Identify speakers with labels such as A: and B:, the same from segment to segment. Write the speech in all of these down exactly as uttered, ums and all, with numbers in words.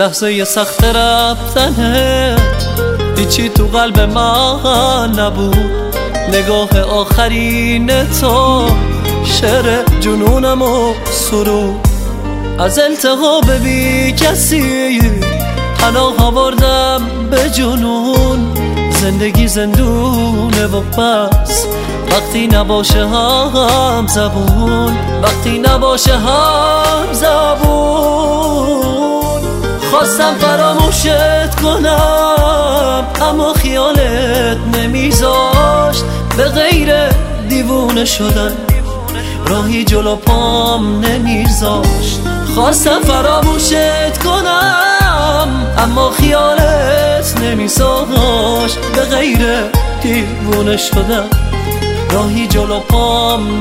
A: لحظه سخت رفتنت هیچی تو قلب من نبود. نگاه آخرین تو شعر جنونم و سرود. از التهاب بی کسی پناه آوردم به جنون. زندگی زندونه و بس وقتی نباشه هم زبون، وقتی نباشه هم زبون. خواستم فراموشت کنم اما خیالت نمیذاشت. به غیر دیوونه شدن راهی جلو پام نمیذاشت. خواستم فراموشت کنم اما خیالت نمیذاشت. به غیر دیوونه شدن راهی جلو پام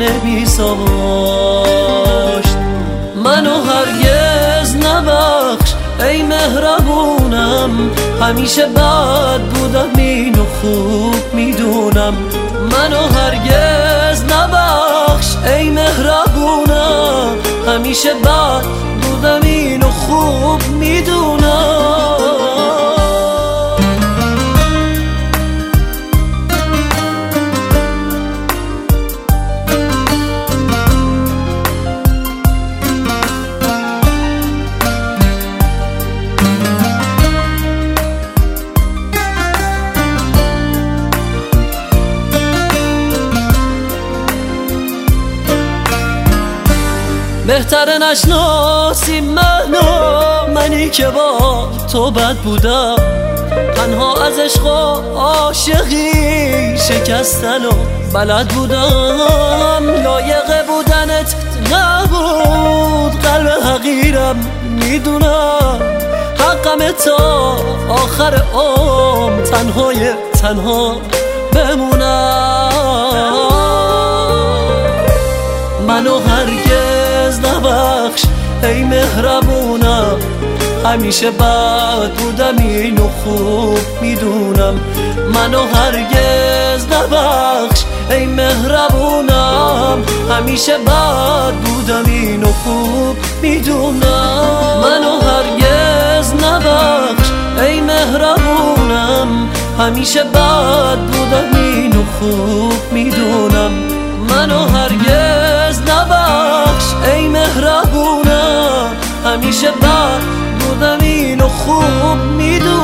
A: نمیذاشت. منو هرگز نبخش ای مهربونم، همیشه بد بودم اینو خوب میدونم. منو هرگز نبخش ای مهربونم، همیشه بد بودم اینو خوب میدونم. بهتره نشناسی منو، منی که با تو بد بودم. تنها از عشق و عاشقی شکستن و بلد بودم. لایق بودنت نبود قلب حقیرم میدونم. حقم تا آخر عمر تنهای تنها بمونم. منو هرگز نبخش ای مهربونم، همیشه بد بودم اینو خوب میدونم. منو هرگز نبخش ای مهربونم، همیشه بد بودم اینو خوب میدونم. منو هرگز نبخش ای مهربونم، همیشه بد بودم اینو خوب میدونم. منو هرگز نبخش ای مهربونم، همیشه بد بودم اینو خوب میدونم.